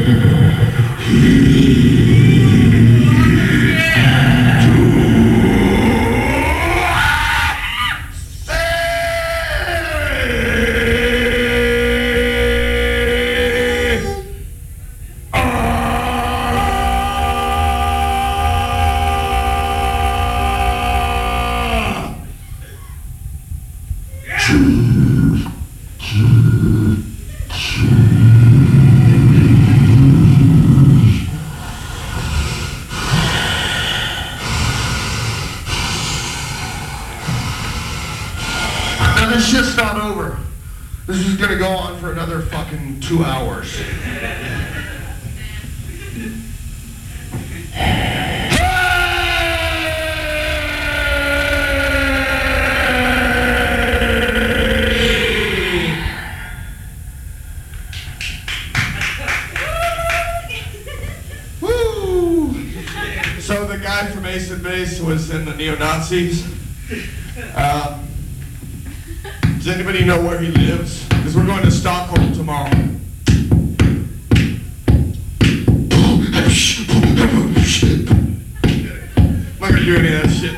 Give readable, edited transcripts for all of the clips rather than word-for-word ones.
Now this shit's not over. This is gonna go on for another fucking 2 hours. Woo! So the guy from Ace and Base was in the neo-Nazis. Does anybody know where he lives? Because we're going to Stockholm tomorrow. I'm not gonna do any of that shit.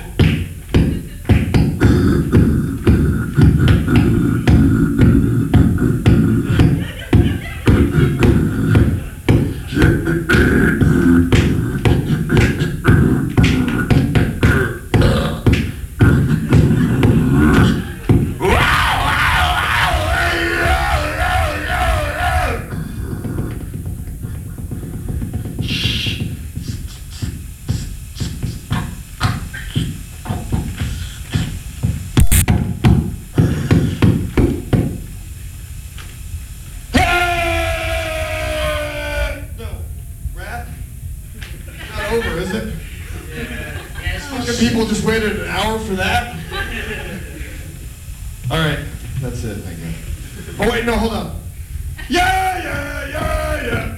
Over, is it? Fucking people just waited an hour for that? Alright, that's it, I guess. Oh wait, no, hold on. Yeah.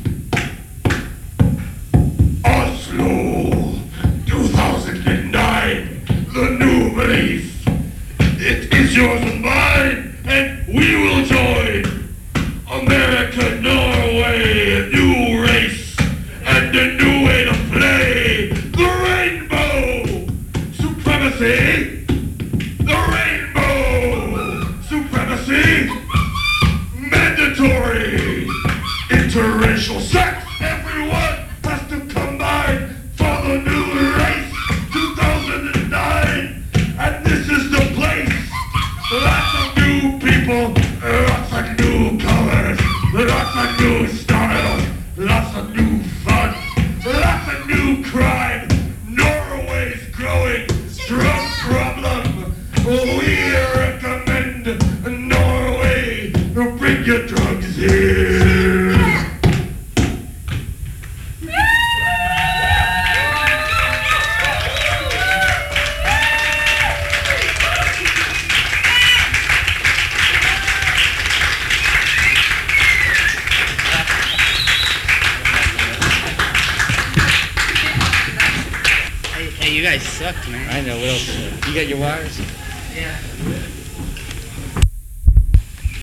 Oslo, 2009, the new belief. It is yours and mine, and we will join. America, Norway, a new race, and a new way to play the rainbow supremacy. The rainbow supremacy. Mandatory interracial sex. Everyone has to combine for the new race 2009. And this is the place. Lots of new people, lots of new colors, lots of new styles, lots of new fun, lots of new crime. Norway's growing drug problem. We recommend Norway. Bring your drugs here. Hey, you guys sucked, man. I know, what else? You got your wires? Yeah.